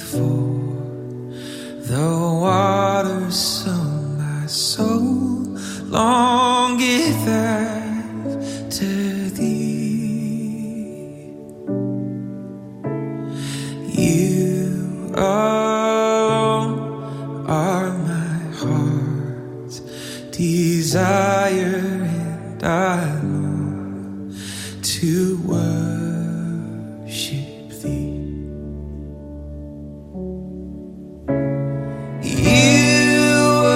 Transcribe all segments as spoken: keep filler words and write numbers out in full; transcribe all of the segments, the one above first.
before. The waters sow my soul longeth after thee. You alone are my heart's desire, and I long to worship thee. You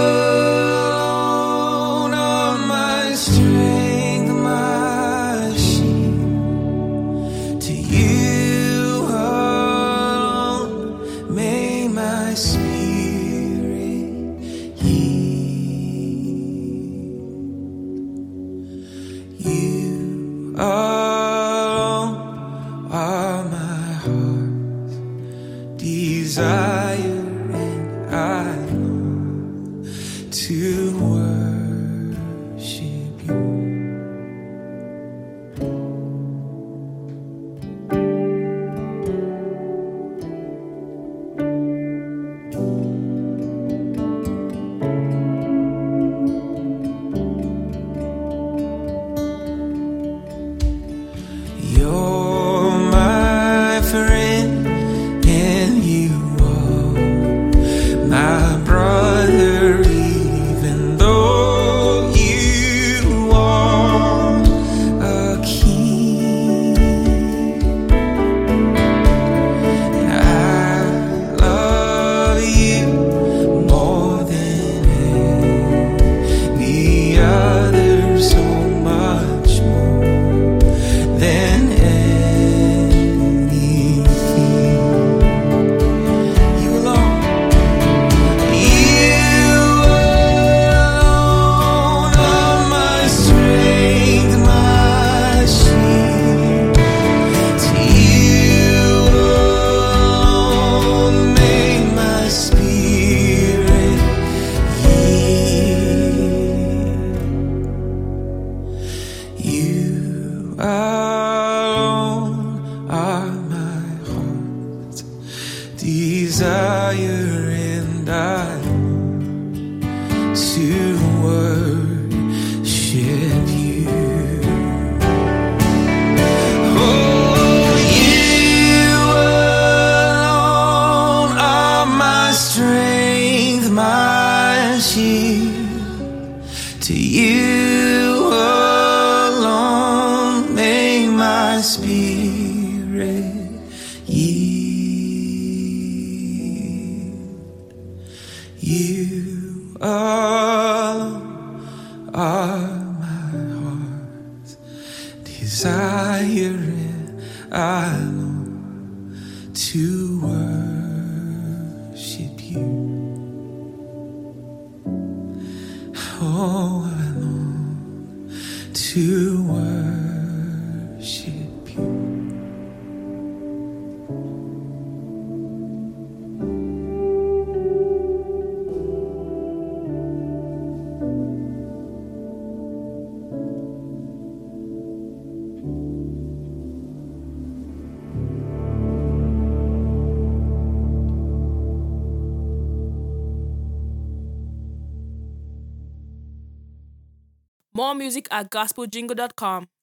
alone are my strength, my shield. To you alone may my spirit yield. You alone are my heart's desire, I long to worship you. You're my friend, and you my brother, even though you are a king. And I love you more than any other, so much more than you alone are my heart's desire, and I long to worship you. Oh, you alone are my strength, my shield. To you alone may my spirit yield. You alone are my heart's desire, and I long to worship you. Oh, I long to worship you. More music at gospel jingle dot com.